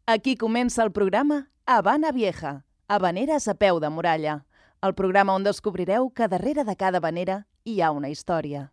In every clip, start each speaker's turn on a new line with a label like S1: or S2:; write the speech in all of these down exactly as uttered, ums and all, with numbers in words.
S1: Aquí comença el programa Habana Vieja, Habaneres a peu de muralla, el programa on descobrireu que darrere de cada habanera hi ha una història.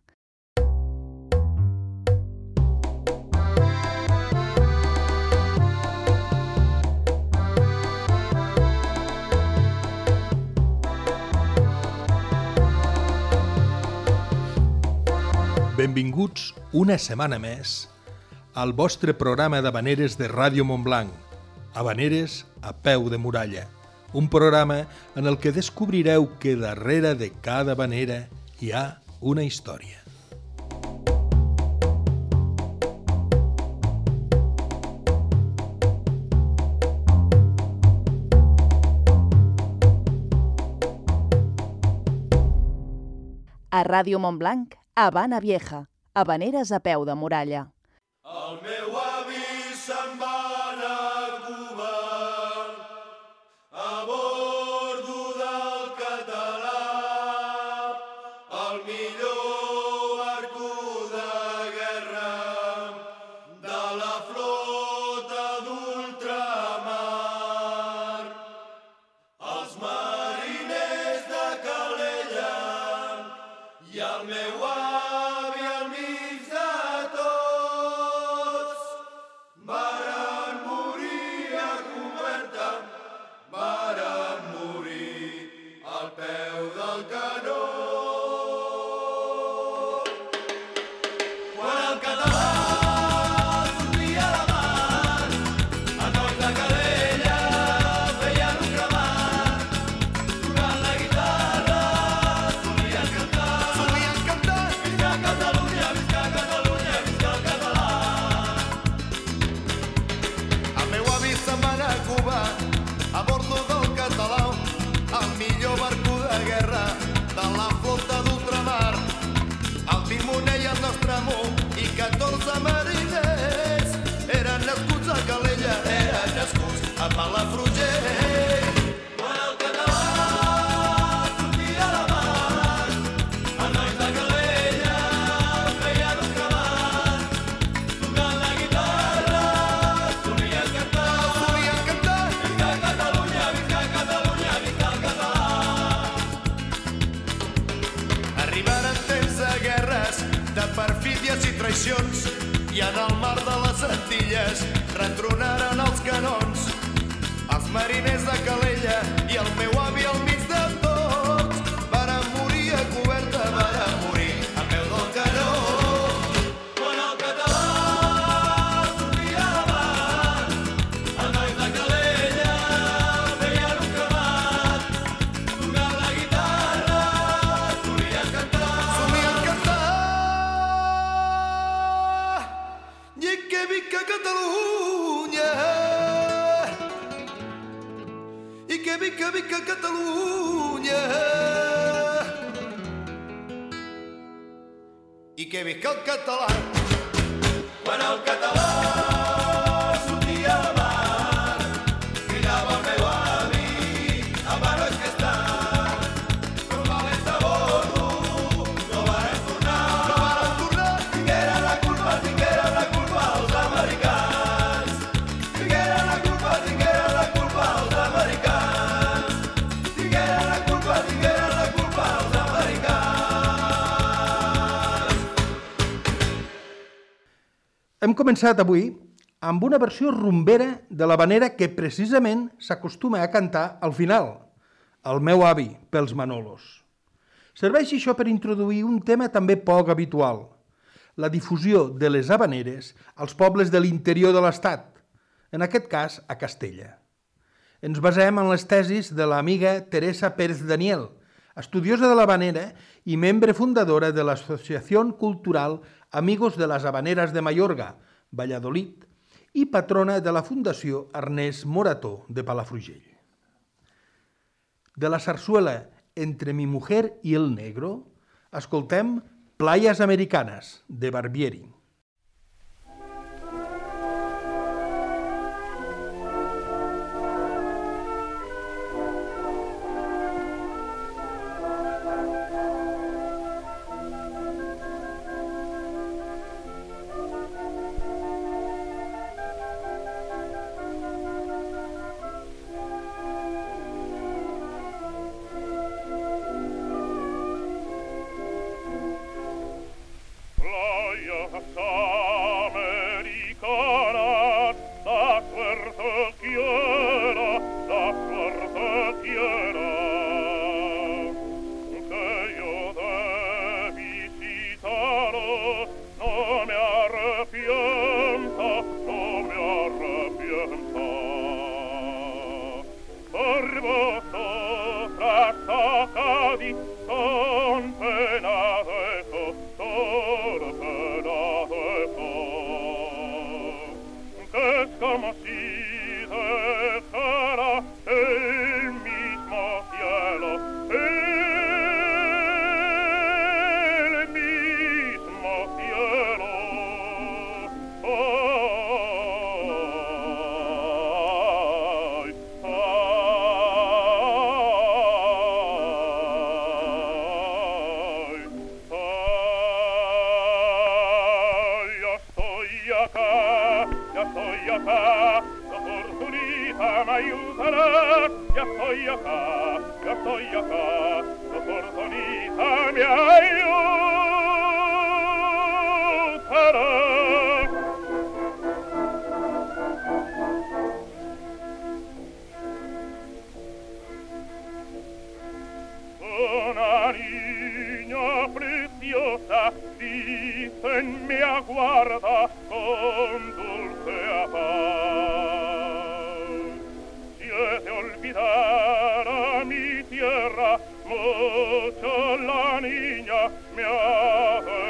S2: Benvinguts una setmana més al vostre programa d'habaneres de Ràdio Montblanc, Habaneres a peu de muralla, un programa en el que descobrireu que darrere de cada habanera hi ha una història.
S1: A Ràdio Montblanc, Habana Vieja, habaneres a peu de muralla.
S3: El meu avi se'n va anar a Cuba a bordo del Català, el millor barco de guerra de la flota d'ultramar. Els mariners de Calella i el meu avi amics de tots varen morir a coberta, varen morir al peu del canó. Quan el català sortia a la mar, els nois de Calella feien un cremat, tocant la guitarra solien cantar. Solien cantar. Visca Catalunya, visca Catalunya, visca el català.
S4: El meu avi se'n va anar a Cuba a bordo del Català, el millor barco de guerra de la flota d'ultramar. El timoner i el nostre amo i catorze mariners eren nascuts a Calella, eren nascuts a Palafrugell.
S3: Quan el català sortia a la mar, els nois de Calella feien un cremat, tocant la guitarra solien cantar.
S4: Solien cantar.
S3: Visca Catalunya, visca Catalunya, visca el català.
S4: Arribaren temps de guerres, de perfídies i traicions, i en el mar de les Antilles retronaren els canons. Els mariners de Calella i el meu avi al mig de tots varen morir a coberta, varen morir a peu del canó.
S3: Quan el català sortia a la mar, els nois de Calella feien un cremat, tocant la guitarra solien cantar.
S4: Solien cantar. I que visca Catalunya, i que visca, visca Catalunya, i que visca el català.
S3: Quan el català sortia a la mar, cridava el meu avi, avarois que estan, com valents a bordo, no varen tornar.
S4: No varen tornar.
S3: Tingueren la culpa, tingueren la culpa els americans. Tingueren la culpa, tingueren la culpa els americans. Tingueren la culpa, tingueren la culpa els americans.
S2: Hem començat avui amb una versió rumbera de l'habanera que precisament s'acostuma a cantar al final, El meu avi, pels Manolos. Serveix això per introduir un tema també poc habitual, la difusió de les habaneres als pobles de l'interior de l'Estat, en aquest cas a Castella. Ens basem en les tesis de l'amiga Teresa Pérez Daniel, estudiosa de l'habanera i membre fundadora de l'Associació Cultural Amigos de las Habaneras de Mayorga, Valladolid, i patrona de la Fundació Ernest Morató de Palafrugell. De la sarsuela Entre mi mujer y el negro, escoltem Playas Americanas, de Barbieri.
S5: suerte quiera, la suerte quiera, que yo de visitaros no me arrepienta, no me arrepienta. Por vosotras a Cádiz con pena dejo, con pena dejo, que es como si dejara el mismo cielo, el mismo cielo. Ay, ay, ay, ya estoy acá, ya estoy acá, la fortunita me ayudará, ya estoy acá, ya estoy acá, la fortunita me ayudará. Una niña preciosa, dicen, me aguarda con dulce afán. Si he de olvidar a mi tierra, mucho la niña me ha de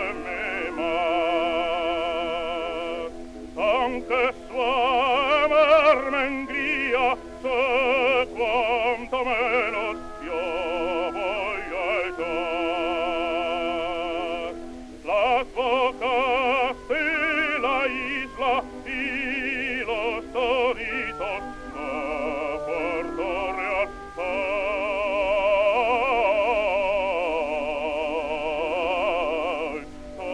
S5: memar. Aunque su amar me engría, sé cuánto menos yo voy a echar. Las bocas de la isla y los toritos de Puerto Real. Ay,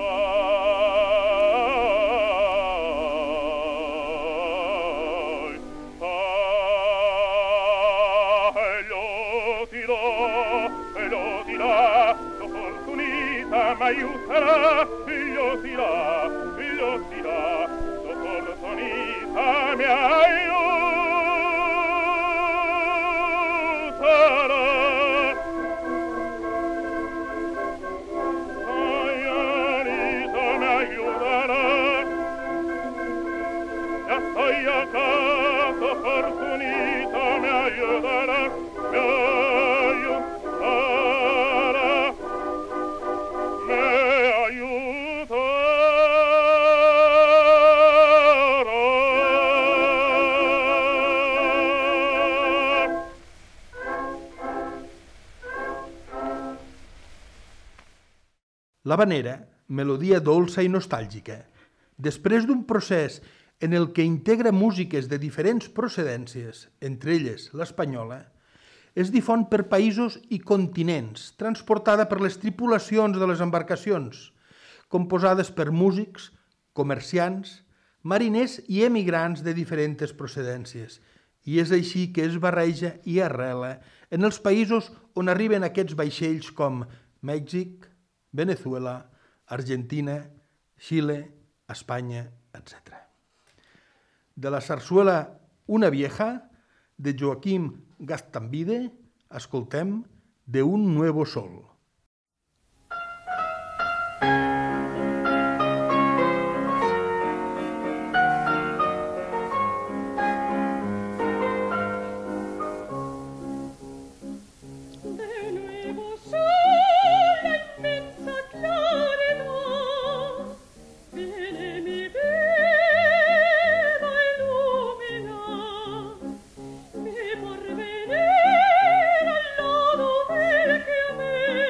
S5: ay, ay, lo dirá, lo dirá, la fortunita me ayudará, lo dirá, lo dirá, la fortunita me ayudará. Ay, Anita me ayudará, ya estoy acá, la fortunita me ayudará, me ayudará, me ayudará.
S2: L'havanera, melodia dolça i nostàlgica, després d'un procés en el que integra músiques de diferents procedències, entre elles l'espanyola, es difon per països i continents, transportada per les tripulacions de les embarcacions, composades per músics, comerciants, mariners i emigrants de diferents procedències, i és així que es barreja i arrela en els països on arriben aquests vaixells com Mèxic, Venezuela, Argentina, Xile, Espanya, etcètera. De la sarsuela Una vieja, de Joaquim Gastambide, escoltem De un nuevo sol.
S6: Me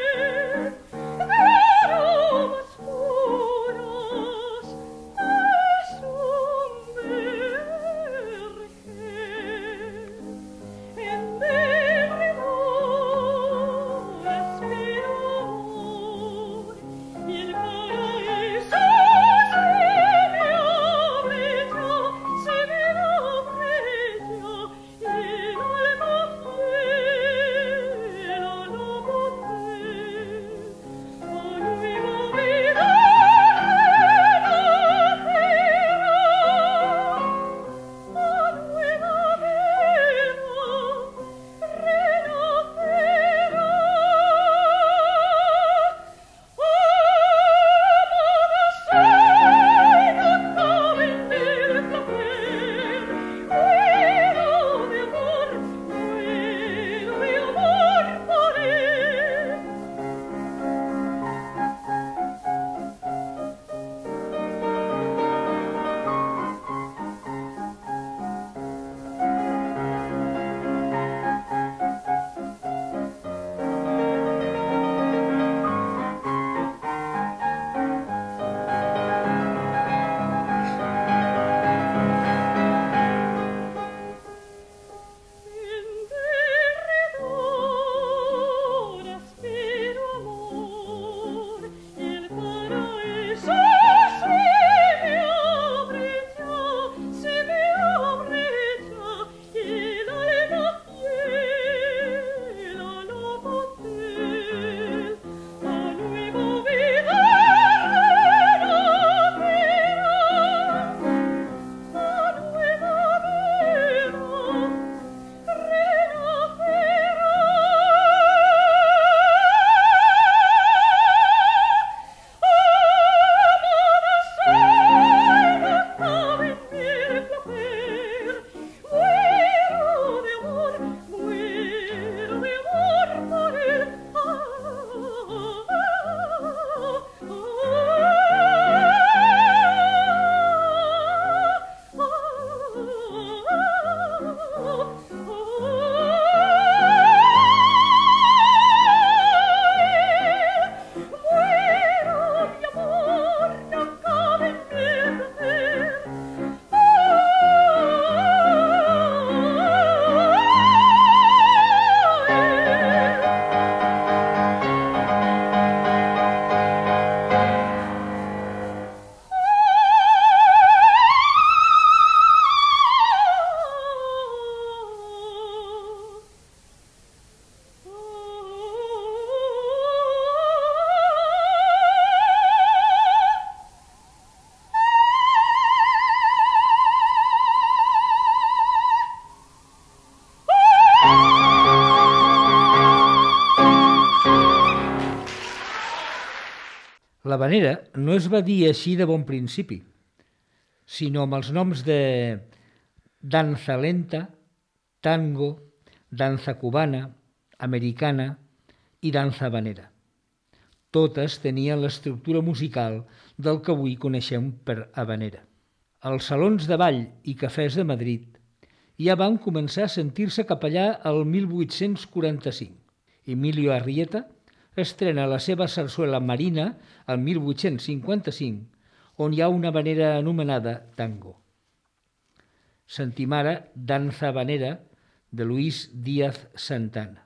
S6: L'havanera no es va dir així de bon principi, sinó amb els noms de danza lenta, tango, danza cubana, americana i danza habanera. Totes tenien l'estructura musical del que avui coneixem per habanera. Els salons de ball i cafès de Madrid ja van començar a sentir-se cap allà el mil vuit-cents quaranta-cinc. Emilio Arrieta estrena la seva sarsuela Marina el mil vuit-cents cinquanta-cinc, on hi ha una habanera anomenada tango. Sentim ara Danza Habanera de Luis Díaz Santana.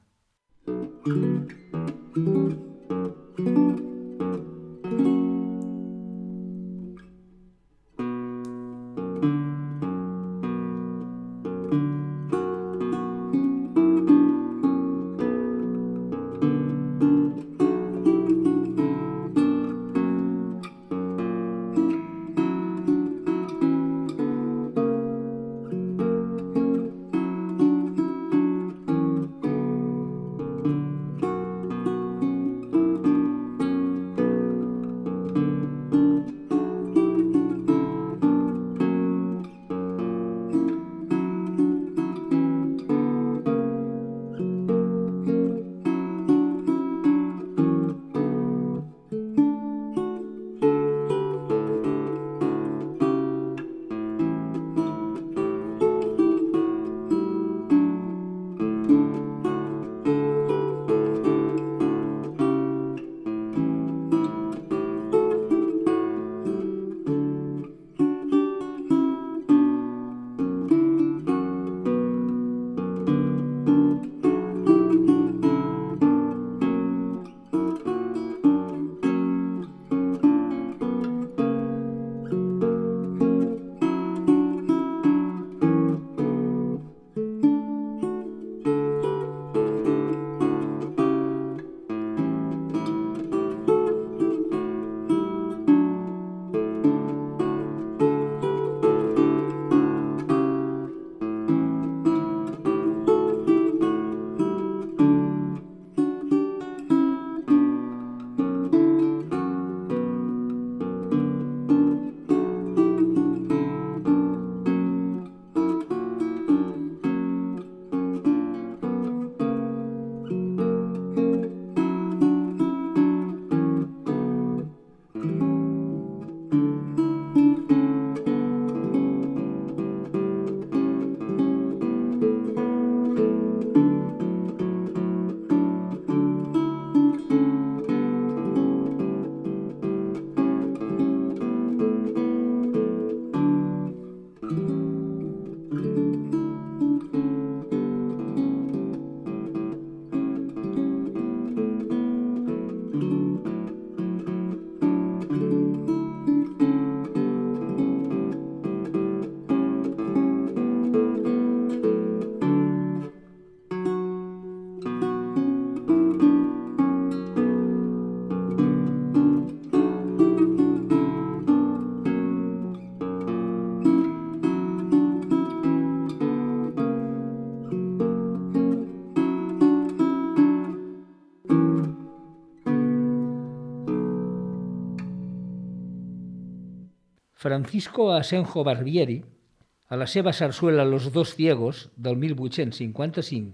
S6: Francisco Asenjo Barbieri, a la seva sarsuela Los dos ciegos, del mil vuit-cents cinquanta-cinc,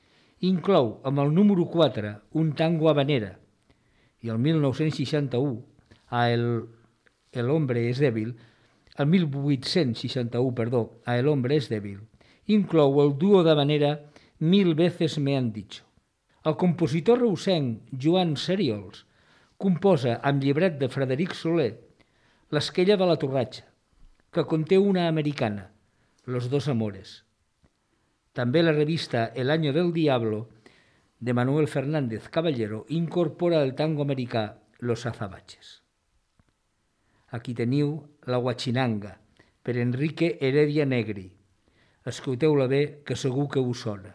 S6: inclou amb el número quatre un tango habanera i el mil nou-cents seixanta-u, a El, el hombre es débil, el mil vuit-cents seixanta-u, perdó, a El hombre es débil, inclou el duo d'habanera Mil veces me han dicho. El compositor reusenc Joan Seriols composa amb llibret de Frederic Soler L'Esquella de la Torratxa, que conté una americana, Los dos amores. També la revista El año del diablo, de Manuel Fernández Caballero, incorpora el tango americà Los azabaches. Aquí teniu La Huachinanga, per Enrique Heredia Negri. Escolteu-la bé, que segur que us sona.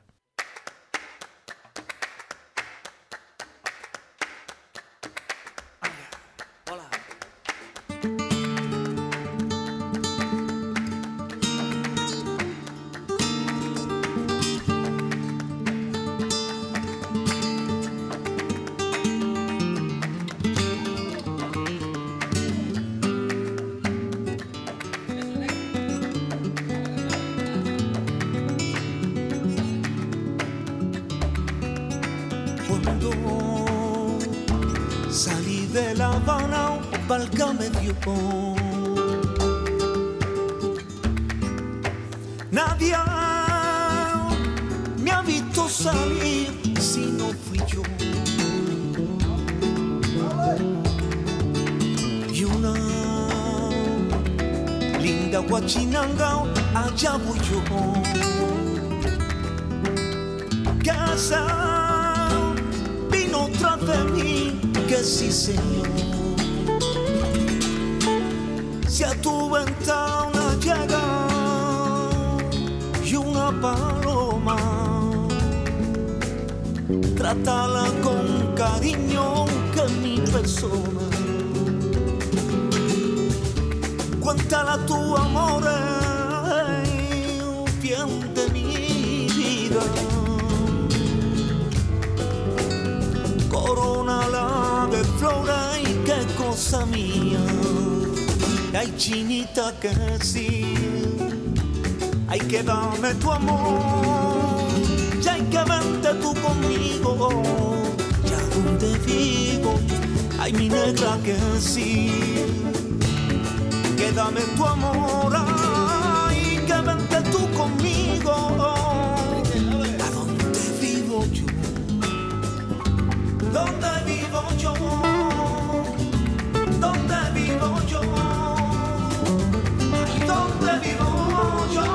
S7: Cuando salí de La Habana, válgame Dios, nadie me ha visto salir si no fui yo. Y una linda guachinanga, allá voy yo. Casa vino tras de mí, que sí señor. Si a tu ventana llega y una paloma, trátala con cariño, que es mi persona. Cuéntala tu amor, bien de mi vida. Corónala de flores y qué cosa mía. Ay, chinita, que sí. Hay que darme tu amor, ya hay que verte tú conmigo, ya donde vivo, ay mi negra, que sí. Que dame tu amor, ay, que vente tú conmigo, a donde vivo yo, donde vivo yo, donde vivo yo, ay, donde vivo yo.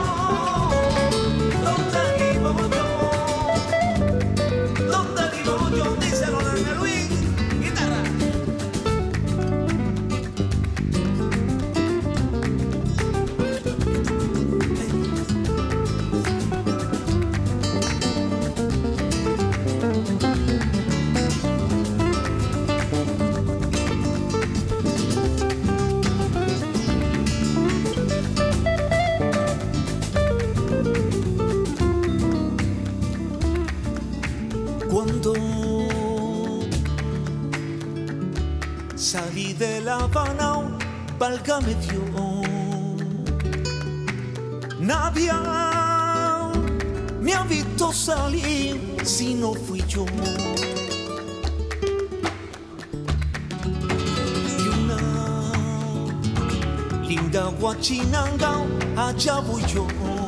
S7: Cuando salí de La Habana, válgame Dios, nadie me ha visto salir si no fui yo. Y una linda guachinanga, allá voy yo.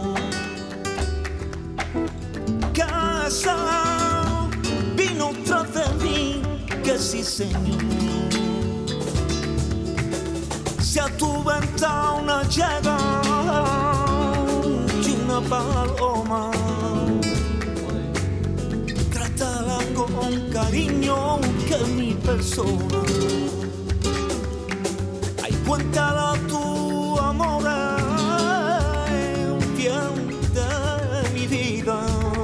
S7: Casa vino tras de mí, que sí señor. Si a tu ventana llega y una paloma, trátala con cariño, que es mi persona. Ay, cuéntala tu amor, bien de mi vida.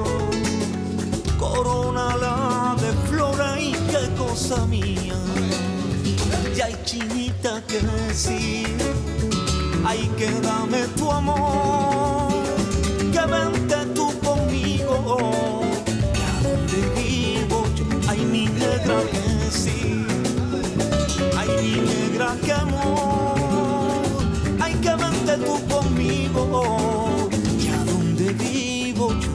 S7: Corónala de flores y qué cosa mía. Y hay chinita, que sí. Ay, que dame tu amor, que vente tú conmigo, que a donde vivo yo. Ay, mi negra, que sí. Ay, mi negra, que amor. Ay, que vente tú conmigo, que a donde vivo yo.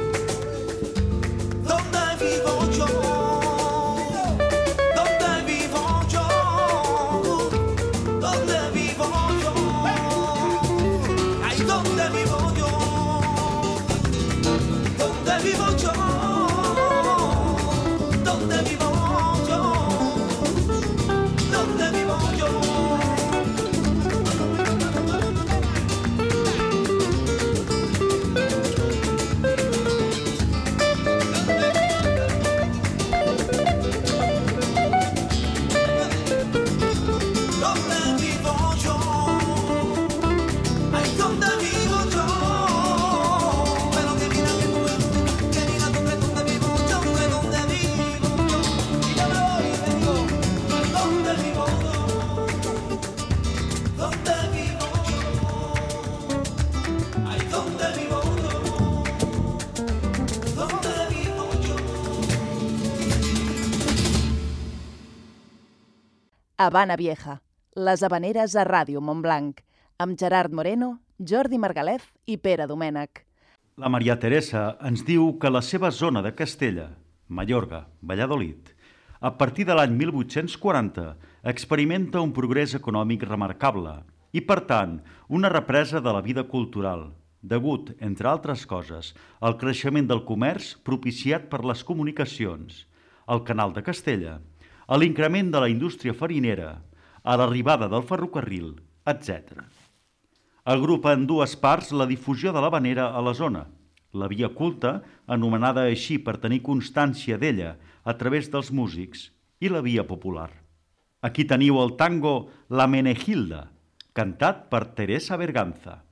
S1: Habana Vieja, les habaneres a Ràdio Montblanc, amb Gerard Moreno, Jordi Margalef i Pere Domènech.
S8: La Maria Teresa ens diu que la seva zona de Castella Mallorca, Valladolid, a partir de l'any mil vuit-cents quaranta experimenta un progrés econòmic remarcable i, per tant, una represa de la vida cultural, degut, entre altres coses, al creixement del comerç propiciat per les comunicacions, al Canal de Castella, a l'increment de la indústria farinera, a l'arribada del ferrocarril, etcètera. Agrupa en dues parts la difusió de l'havanera a la zona, la via culta, anomenada així per tenir constància d'ella a través dels músics, i la via popular. Aquí teniu el tango La Menegilda, cantat per Teresa Berganza.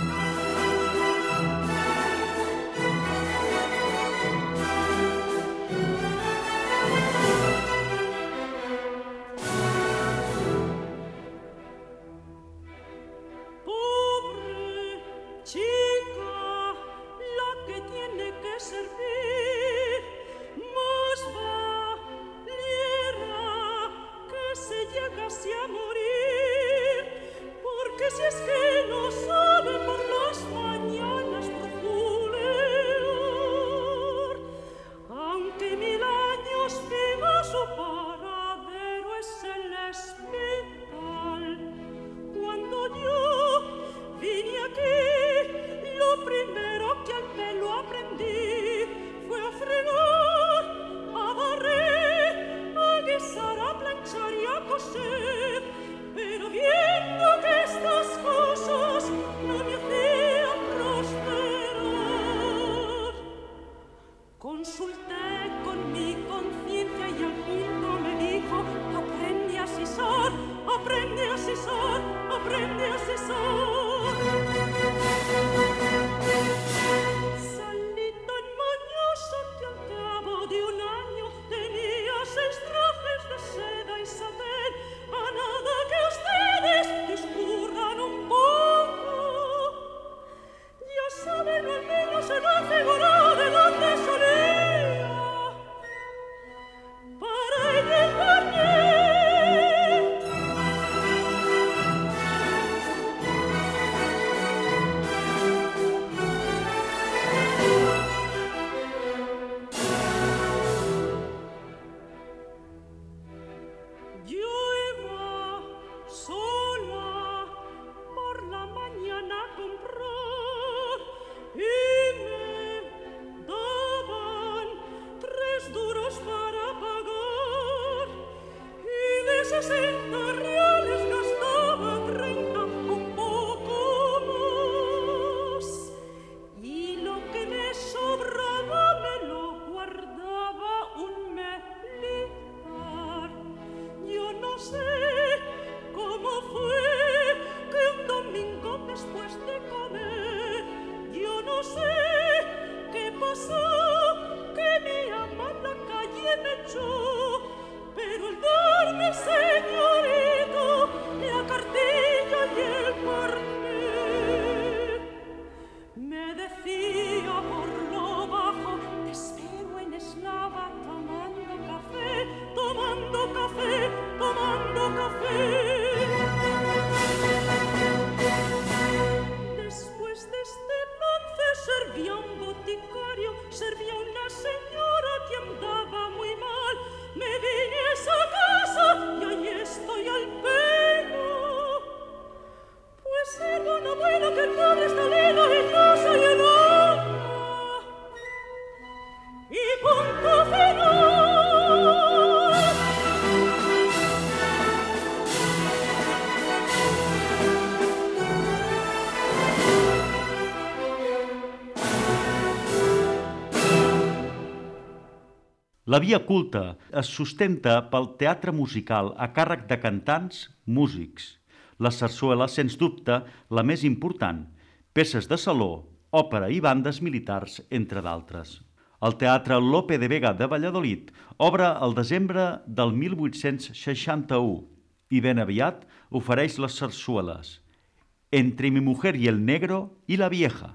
S8: La via culta es sustenta pel teatre musical a càrrec de cantants, músics. La sarsuela, sens dubte, la més important, peces de saló, òpera i bandes militars, entre d'altres. El Teatre Lope de Vega de Valladolid obre el desembre del mil vuit-cents seixanta-u i ben aviat ofereix les sarsueles Entre mi mujer y el negro i la vieja.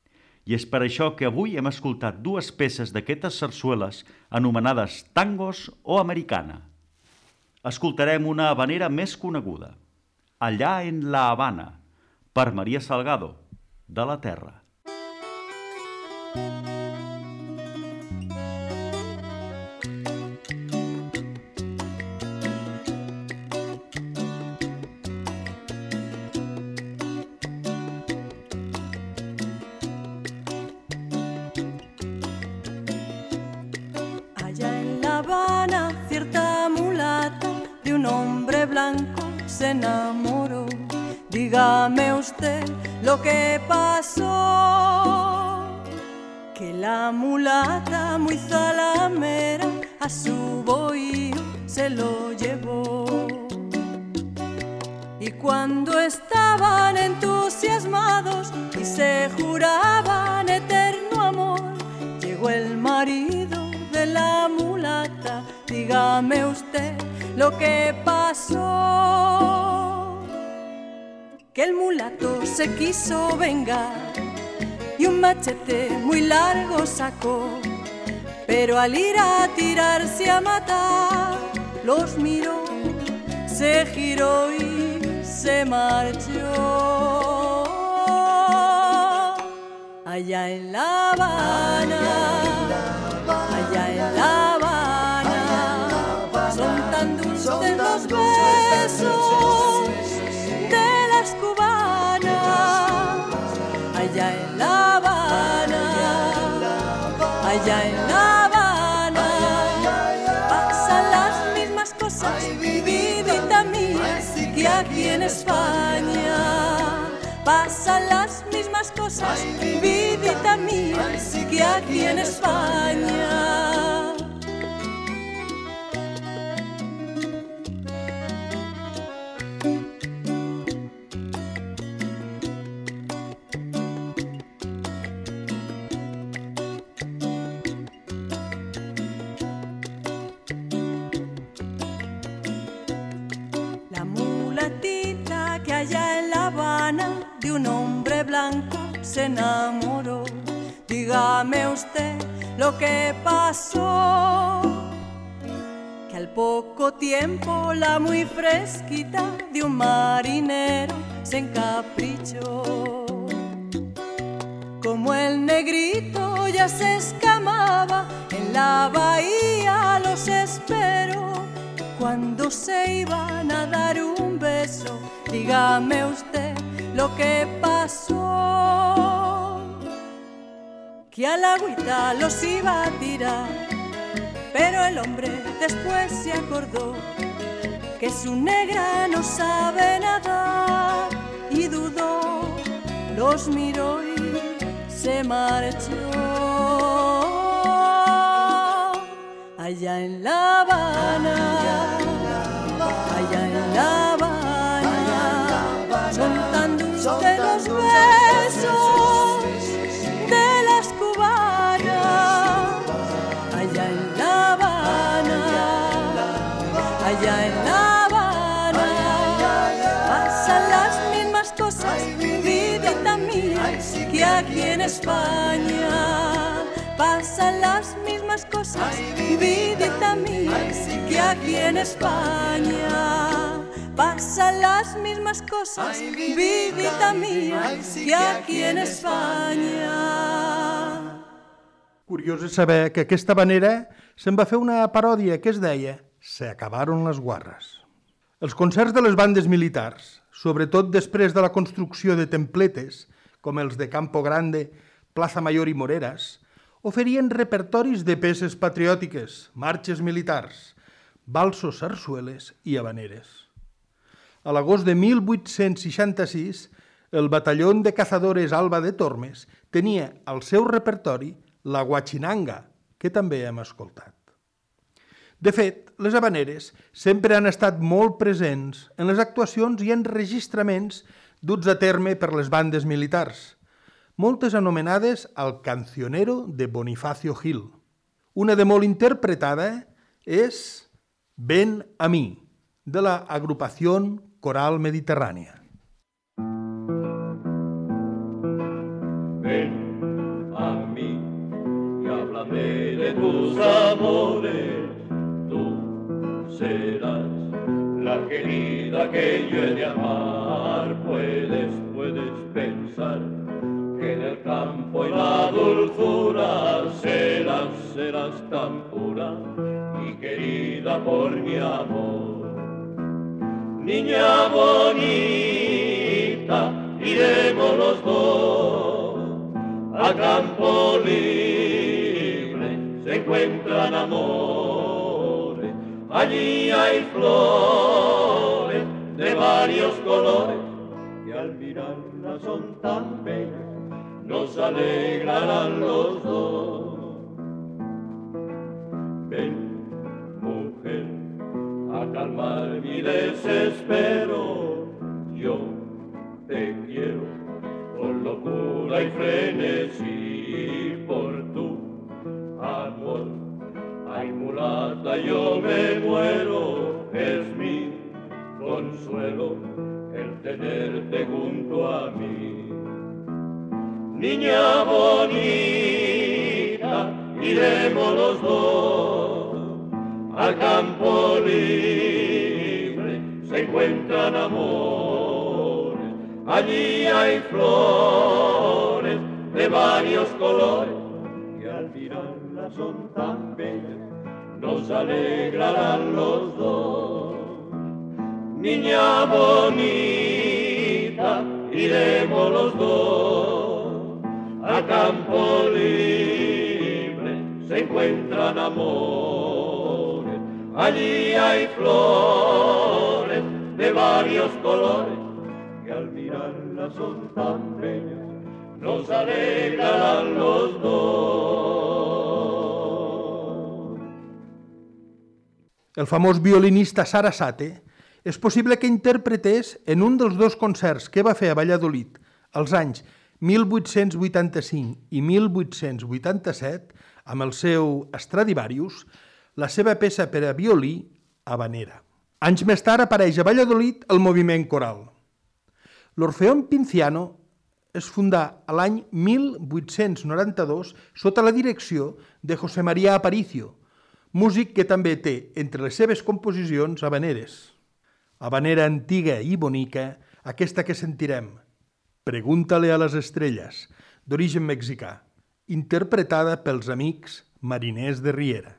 S8: I és per això que avui hem escoltat dues peces d'aquestes sarsueles anomenades tangos o americana. Escoltarem una habanera més coneguda, Allà en la Habana, per Maria Salgado, de la Terra.
S9: se enamoró. Dígame usted lo que pasó, que la mulata muy zalamera a su bohío se lo llevó. Y cuando estaban entusiasmados y se juraban eterno amor, llegó el marido de la mulata. Dígame usted lo que pasó, que el mulato se quiso vengar y un machete muy largo sacó, pero al ir a tirarse a matar, los miró, se giró y se marchó. Allá en La Habana, allá en La Habana, son tan dulces los besos de las cubanas. Allá en La Habana, allá en La Habana, pasan las mismas cosas, vidita mía, que aquí en España. Pasan las mismas cosas, vidita mía, que aquí en España. La mulatita que allá en La Habana de un hombre blanco se enamoró. Dígame usted lo que pasó, que al poco tiempo la muy fresquita de un marinero se encaprichó. Como el negrito ya se escamaba, en la bahía los esperó. Cuando se iban a dar un beso, dígame usted lo que pasó, que al agüita los iba a tirar, pero el hombre después se acordó que su negra no sabe nadar y dudó, los miró y se marchó. Allá en La Habana, allá en La Habana, son tan dulces los besos de las cubanas. Allá en La Habana, allá en La Habana, pasan las mismas cosas, vidita mía, que aquí en España. Pasan las mismas cosas, vidita mía, que aquí en España. Pasan las mismas cosas, vidita mía, que aquí en España.
S2: Curiós és saber que aquesta manera se'n va fer una paròdia que es deia «Se acabaron las guarras». Els concerts de les bandes militars, sobretot després de la construcció de templetes, com els de Campo Grande, Plaza Mayor i Moreras, oferien repertoris de peces patriòtiques, marxes militars, valsos, sarsueles i habaneres. A l'agost de mil vuit-cents seixanta-sis, el batalló de cazadores Alba de Tormes tenia al seu repertori la guachinanga, que també hem escoltat. De fet, les habaneres sempre han estat molt presents en les actuacions i enregistraments duts a terme per les bandes militars, moltes anomenades al cancionero de Bonifacio Gil. Una de molt interpretada és Ven a mi, de la agrupación Coral Mediterránea.
S3: Ven a mí y háblame de tus amores, tú serás la querida que yo he de amar. Puedes, puedes pensar que en el campo y la dulzura serás, serás tan pura y querida por mi amor. Niña bonita, iremos los dos a campo libre, se encuentran amores, allí hay flores de varios colores que al mirarla son tan bellas, nos alegrarán los dos. Ven, mujer, a calmar mi desespero, yo te quiero con locura y frenesí por tu amor. Ay, mulata, yo me muero, es mi consuelo el tenerte junto a mí. Niña bonita, iremos los dos al campo libre, se encuentran amores, allí hay flores de varios colores que al mirarlas son tan bellas, nos alegrarán los dos. Niña bonita, iremos los dos a campo libre, se encuentran amores, allí hay flores de varios colores que al mirarlas son tan bellas, nos alegrarán los dos.
S2: El famós violinista Sarasate és possible que interpretés en un dels dos concerts que va fer a Valladolid als anys mil vuit-cents vuitanta-cinc i mil vuit-cents vuitanta-set, amb el seu Stradivarius, la seva peça per a violí, Habanera. Anys més tard apareix a Valladolid el moviment coral. L'Orfeón Pinciano es fundà a l'any mil vuit-cents noranta-dos sota la direcció de José María Aparicio, músic que també té entre les seves composicions habaneres. Habanera antiga i bonica, aquesta que sentirem, Pregúntale a les estrelles, d'origen mexicà, interpretada pels amics mariners de Riera.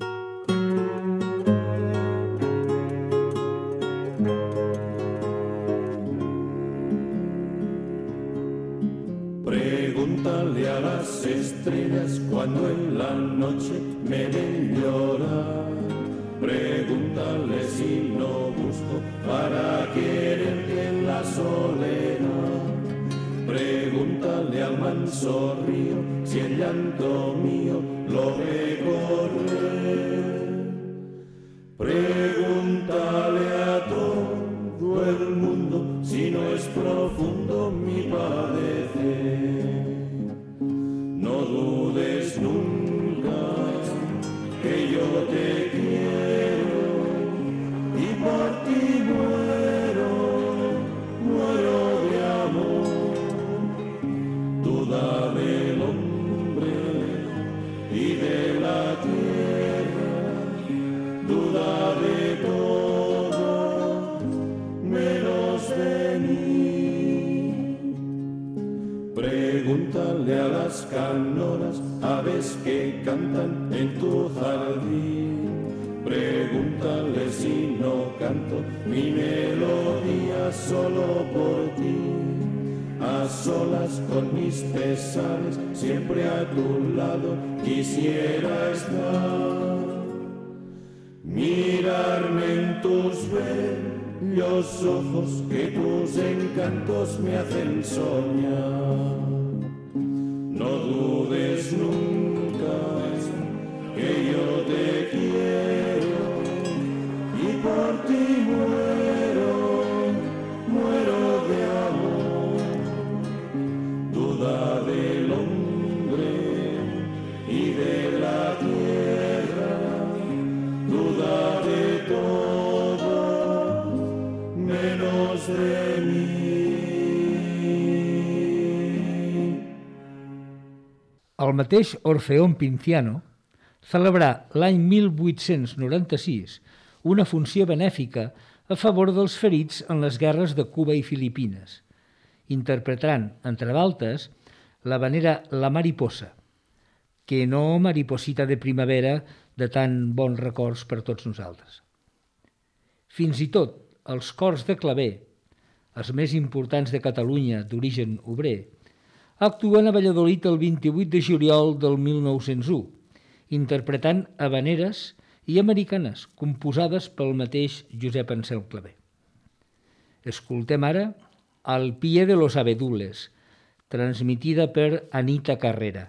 S3: Pregúntale a las estrellas cuando en la noche me ven llorar. Pregúntale si no busco para quererte en la soledad. Pregúntale al manso río si el llanto mío lo ve correr. Pregúntale a todo el mundo si no es profundo mi padecer. No dudes nunca que yo te quiero y por ti muero, muero de amor. Duda del hombre y de la tierra, duda de todo, menos de mí. Pregúntale a las canoras, aves que cantan en tu jardín. Pregúntale si no canto mi melodía solo por ti. A solas con mis pesares, siempre a tu lado quisiera estar. Mirarme en tus bellos ojos, que tus encantos me hacen soñar. No dudes nunca que yo te quiero y por ti muero, muero de amor. Duda del hombre y de la tierra, duda de todo, menos de mí.
S6: El mateix Orfeón Pinciano celebrà l'any mil vuit-cents noranta-sis una funció benèfica a favor dels ferits en les guerres de Cuba i Filipines, interpretant, entre d'altres, l'habanera La Mariposa, que no mariposita de primavera de tan bons records per tots nosaltres. Fins i tot els cors de claver, els més importants de Catalunya d'origen obrer, actuen a Valladolid el vint-i-vuit de juliol del mil nou-cents u, interpretant habaneres i americanes composades pel mateix Josep Ansel Clavé. Escoltem ara Al pie de los abedules, transmitida per Anita Carrera.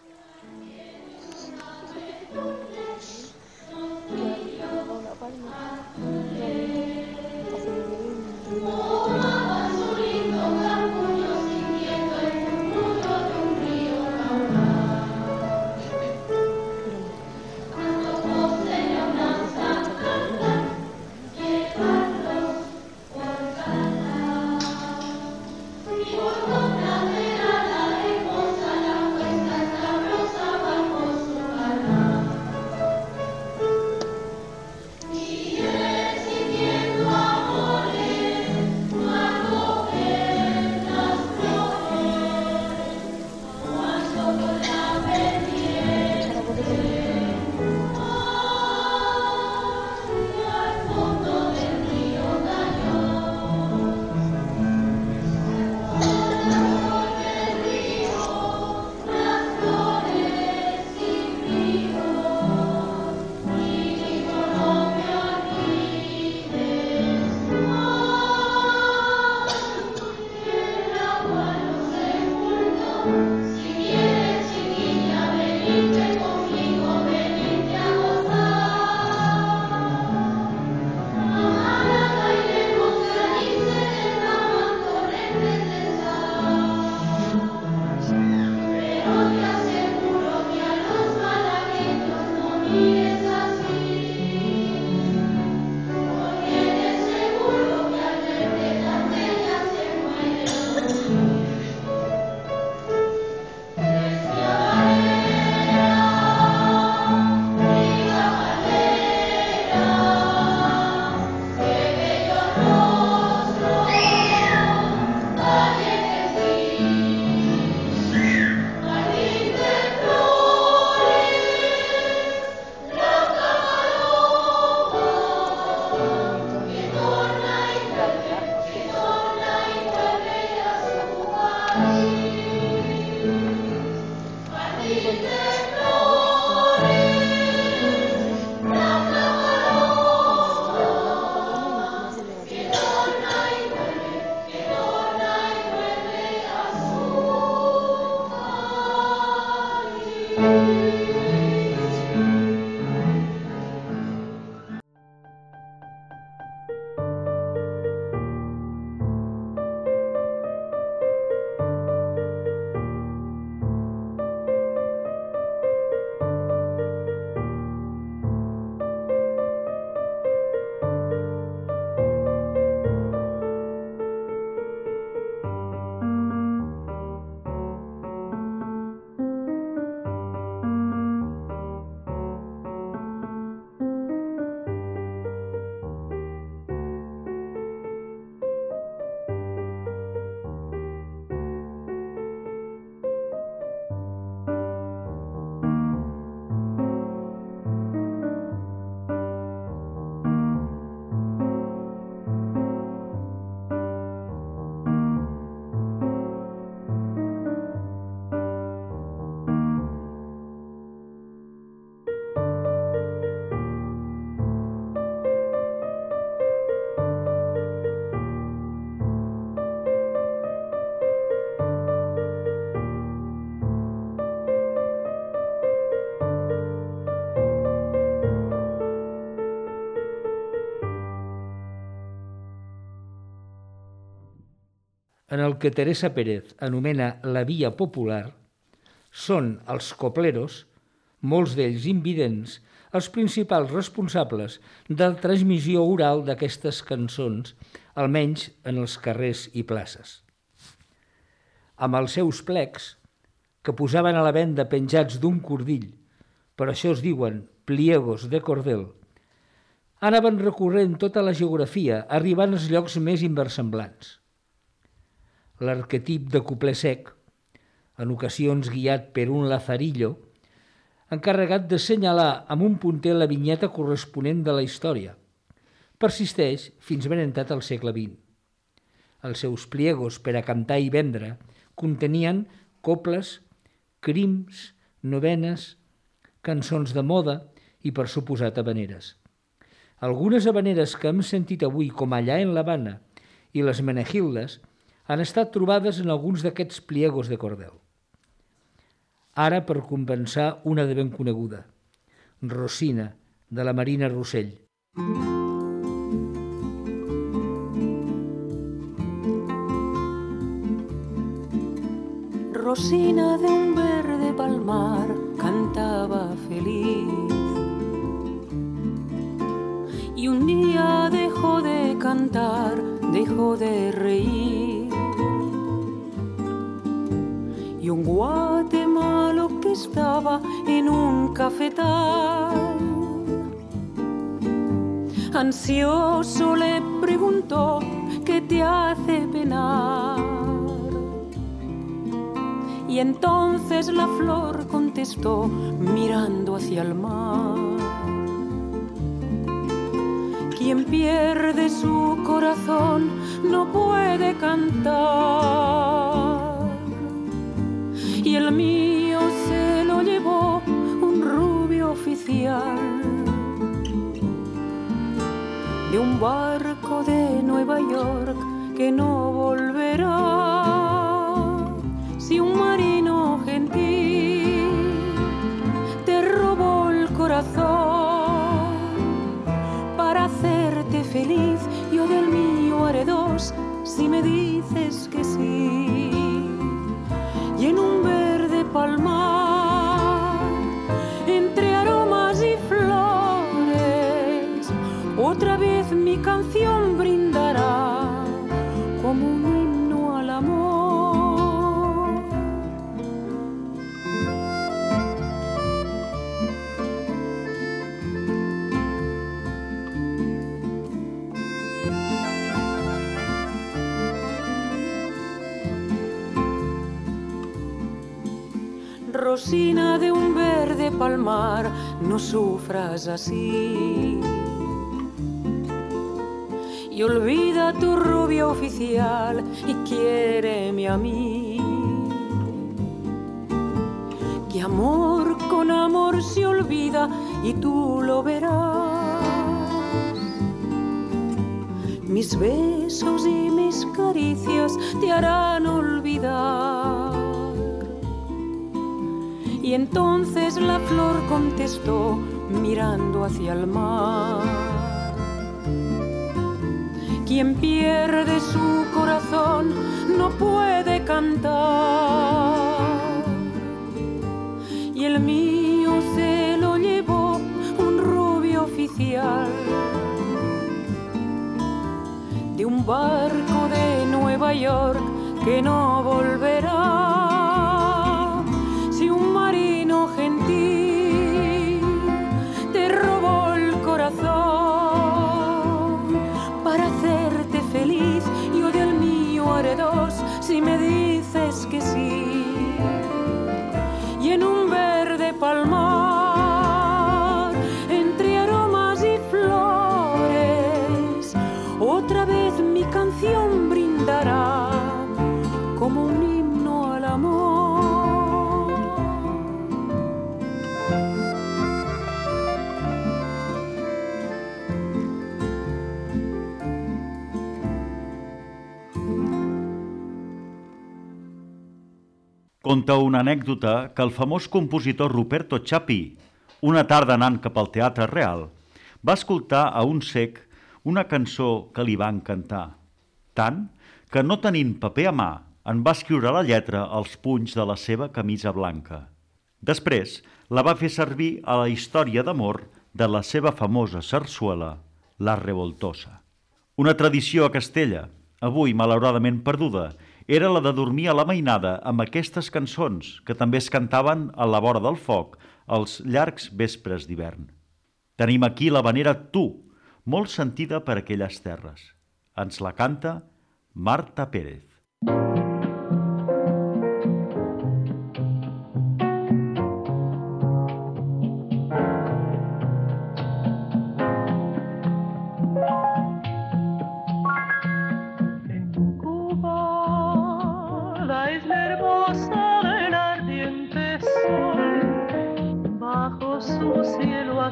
S6: en el que Teresa Pérez anomena la via popular, són els copleros, molts d'ells invidents, els principals responsables de la transmissió oral d'aquestes cançons, almenys en els carrers i places. Amb els seus plecs, que posaven a la venda penjats d'un cordill, per això es diuen pliegos de cordel, anaven recorrent tota la geografia, arribant als llocs més inversemblants. L'arquetip de copler sec, en ocasions guiat per un lazarillo, encarregat de senyalar amb un punter la vinyeta corresponent de la història, persisteix fins ben entrat al segle vint. Els seus pliegos per a cantar i vendre contenien coples, crims, novenes, cançons de moda i, per suposat, habaneres. Algunes habaneres que hem sentit avui, com Allà en l'Havana i les menehildes han estat trobades en alguns d'aquests pliegos de cordel. Ara, per compensar, una de ben coneguda, Rosina, de la Marina Rossell.
S9: Rosina de un verde palmar cantaba feliz y un día dejó de cantar, dejó de reír y un guatemalo que estaba en un cafetal ansioso le preguntó: ¿qué te hace penar? Y entonces la flor contestó mirando hacia el mar: quien pierde su corazón no puede cantar. Y el mío se lo llevó un rubio oficial de un barco de Nueva York que no volverá. Si un marino gentil te robó el corazón para hacerte feliz, yo del mío haré dos si me dices que sí. Y en un verde palmar, entre aromas y flores, otra vez mi canción brindará como un himno al amor. Rosina de un verde palmar, no sufras así y olvida tu rubio oficial y quiéreme a mí. Que amor con amor se olvida y tú lo verás. Mis besos y mis caricias te harán olvidar. Y entonces la flor contestó mirando hacia el mar: quien pierde su corazón no puede cantar. Y el mío se lo llevó un rubio oficial de un barco de Nueva York que no volverá. Si un marino gentil te robó el corazón para hacerte feliz, yo del mío haré dos si me dices que sí. Y en un verde palmar, entre aromas y flores, otra vez mi canción brindará como un himno al amor.
S8: Conta una anècdota que el famós compositor Ruperto Chapí, una tarda anant cap al Teatre Real, va escoltar a un cec una cançó que li va encantar, tant que no tenint paper a mà en va escriure la lletra als punys de la seva camisa blanca. Després la va fer servir a la història d'amor de la seva famosa sarsuela, La Revoltosa. Una tradició a Castella, avui malauradament perduda, era la de dormir a la mainada amb aquestes cançons que també es cantaven a la vora del foc els llargs vespres d'hivern. Tenim aquí l'havanera Tu, molt sentida per aquelles terres. Ens la canta Marta Pérez.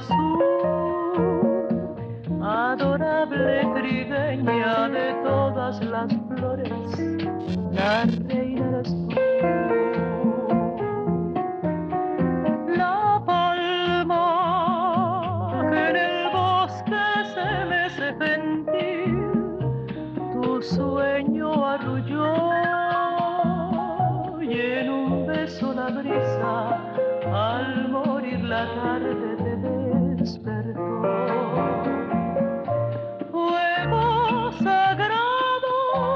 S10: Adorable trigueña de todas todas las flores, la reina eres tú. La palma que en el bosque se mece gentil, tu sueño arrulló y en un beso la brisa al morir la tarde te despertó. Fuego sagrado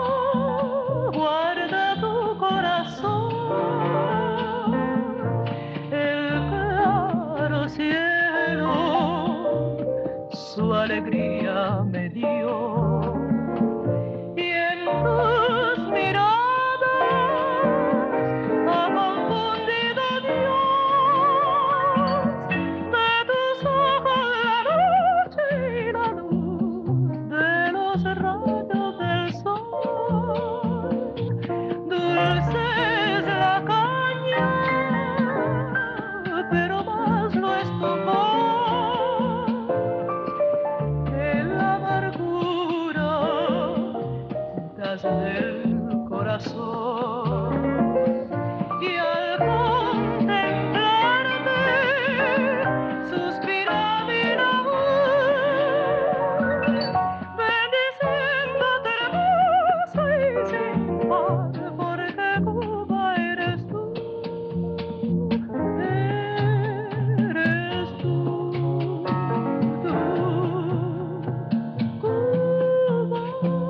S10: guarda tu corazón, el claro cielo su alegría me dio y en tus miradas ha confundido Dios de tus ojos la noche y la luz de los rayos del sol. Dulce es la caña, pero más lo es tu voz que la amargura das del corazón. Y al contemplarte suspira mi amor, bendiciéndote hermosa y sin par, porque Cuba eres tú, eres tú, tú, Cuba.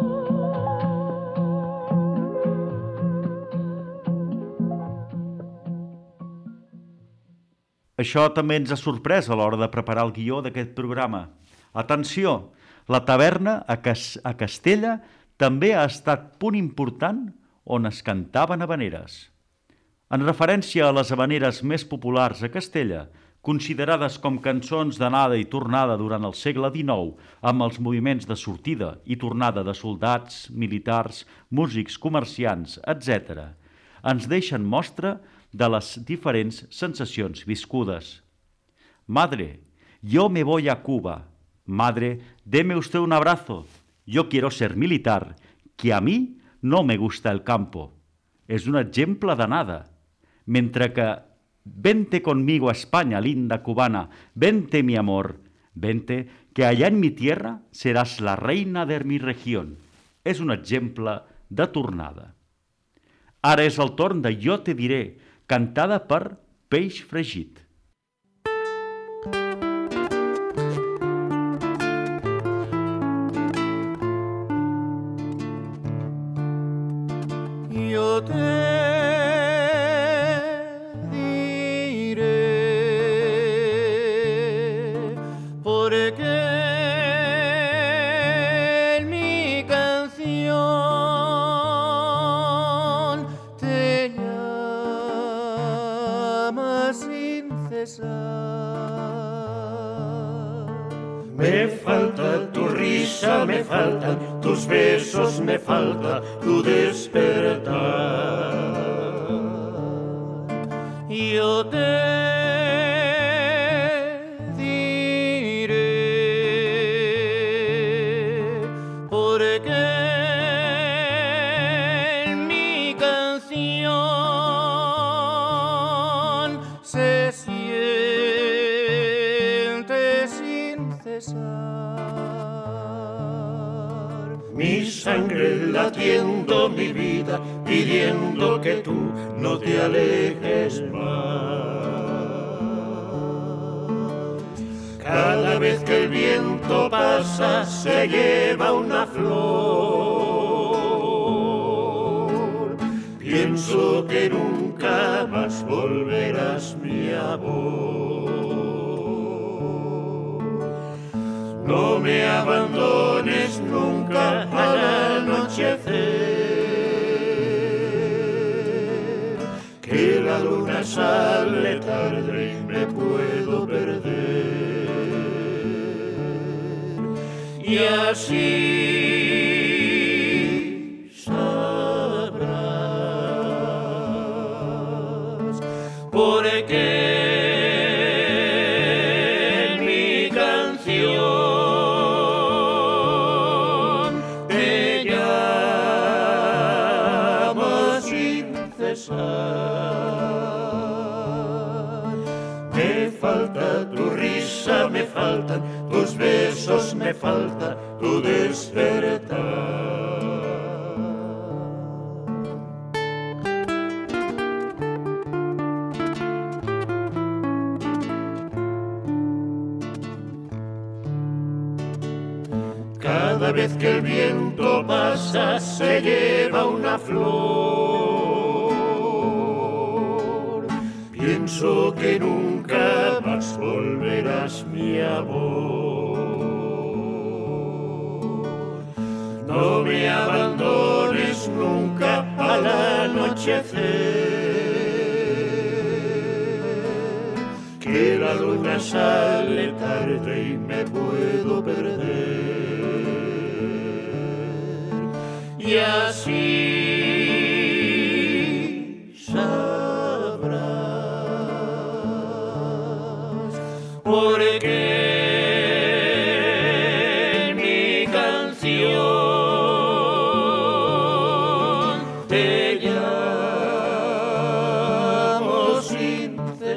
S8: Això també ens ha sorprès a l'hora de preparar el guió d'aquest programa. Atenció, la taverna a, Cas a Castella també ha estat punt important on es cantaven habaneres. En referència a les habaneres més populars a Castella, considerades com cançons d'anada i tornada durant el segle dinou, amb els moviments de sortida i tornada de soldats, militars, músics, comerciants, etcètera, ens deixen mostra de les diferents sensacions viscudes. Madre, yo me voy a Cuba. Madre, deme usted un abrazo. Yo quiero ser militar, que a mi no me gusta el campo. És un exemple d'anada. Mentre que vente conmigo a España, linda cubana, vente mi amor, vente, que allá en mi tierra serás la reina de mi región. És un exemple de tornada. Ara és el torn de Jo te diré, cantada per Peix Fregit.
S7: Yo te diré porque en mi canción te llama sin cesar.
S11: Me falta tu risa, me faltan tus besos, me falta tu despertar.
S7: Yo te diré porque en mi canción se siente sin cesar.
S11: Mi sangre latiendo, mi vida pidiendo que tú no te alejes más. Cada vez que el viento pasa se lleva una flor. Pienso que nunca más volverás, mi amor. No me abandones nunca al anochecer, que la luna sale tarde y me puedo perder. Y así sabrás por qué en mi canción te llamo Cada vez que el viento pasa se lleva una flor. Pienso que nunca más volverás, mi amor. No me abandones nunca al anochecer, que la luna sale tarde y me puedo perder. Y así sabrás por qué mi canción te llamo sin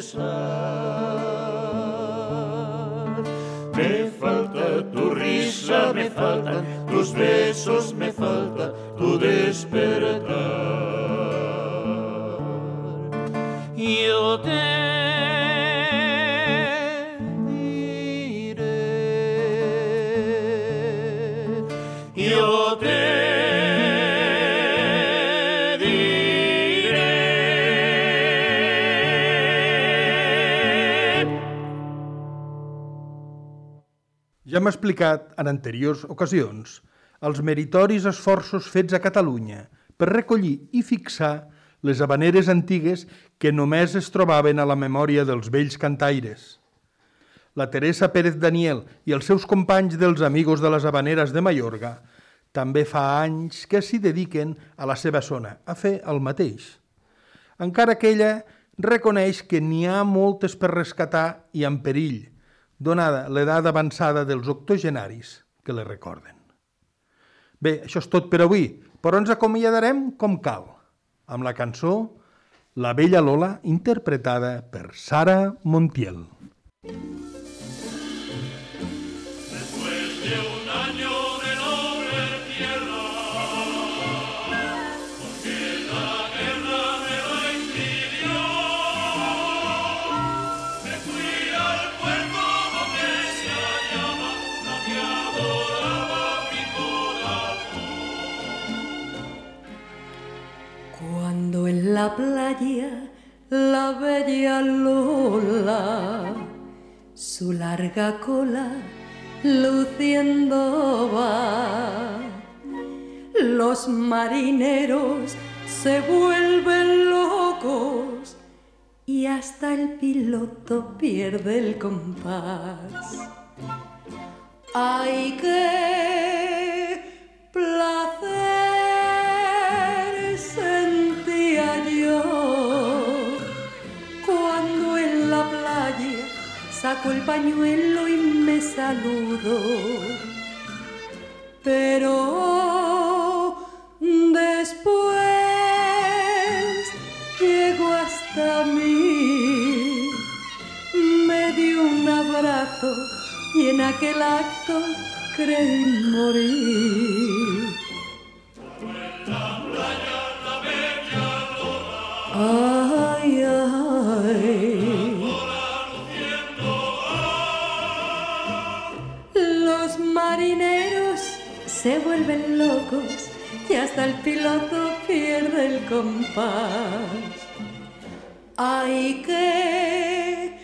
S11: cesar. Me falta tu risa, me faltan tus besos, me falta tu despertar. Yo te diré, yo te
S2: Ja hem explicat en anteriors ocasions els meritoris esforços fets a Catalunya per recollir i fixar les habaneres antigues que només es trobaven a la memòria dels vells cantaires. La Teresa Pérez Daniel i els seus companys dels Amigos de les Habaneres de Mallorca també fa anys que s'hi dediquen a la seva zona a fer el mateix. Encara que ella reconeix que n'hi ha moltes per rescatar i en perill, donada l'edat avançada dels octogenaris que les recorden. Bé, això és tot per avui, però ens acomiadarem com cal, amb la cançó La Bella Lola, interpretada per Sara Montiel.
S3: Después de un año de noble tierra, porque la guerra me lo impidió, me fui al puerto donde se hallaba la que adoraba mi corazón.
S9: Cuando en la playa la bella Lola su larga cola luciendo va, los marineros se vuelven locos y hasta el piloto pierde el compás. ¡Ay, qué placer sentía yo cuando en la playa saco el pañuelo y me saludo! Pero después llegó hasta mí, me dio un abrazo y en aquel acto creí morir.
S3: En la playa la bella Lola,
S9: Ay, ay, los marineros se vuelven locos y hasta el piloto pierde el compás. ¡Ay, qué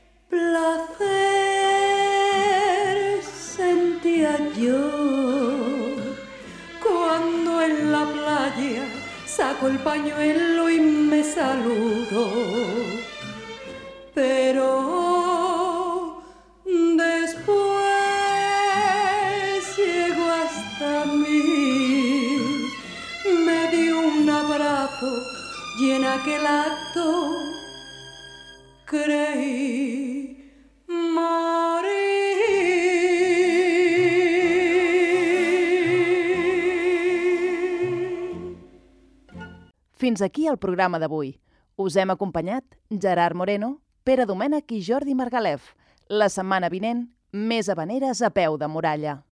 S9: placer sentía yo cuando en la playa saco el pañuelo y me saludo! Pero después llegó hasta mí, me dio un abrazo y en aquel acto creí morir.
S1: Fins aquí el programa d'avui. Us hem acompanyat Gerard Moreno, Pere Domènech i Jordi Margalef. La setmana vinent, més habaneres a peu de muralla.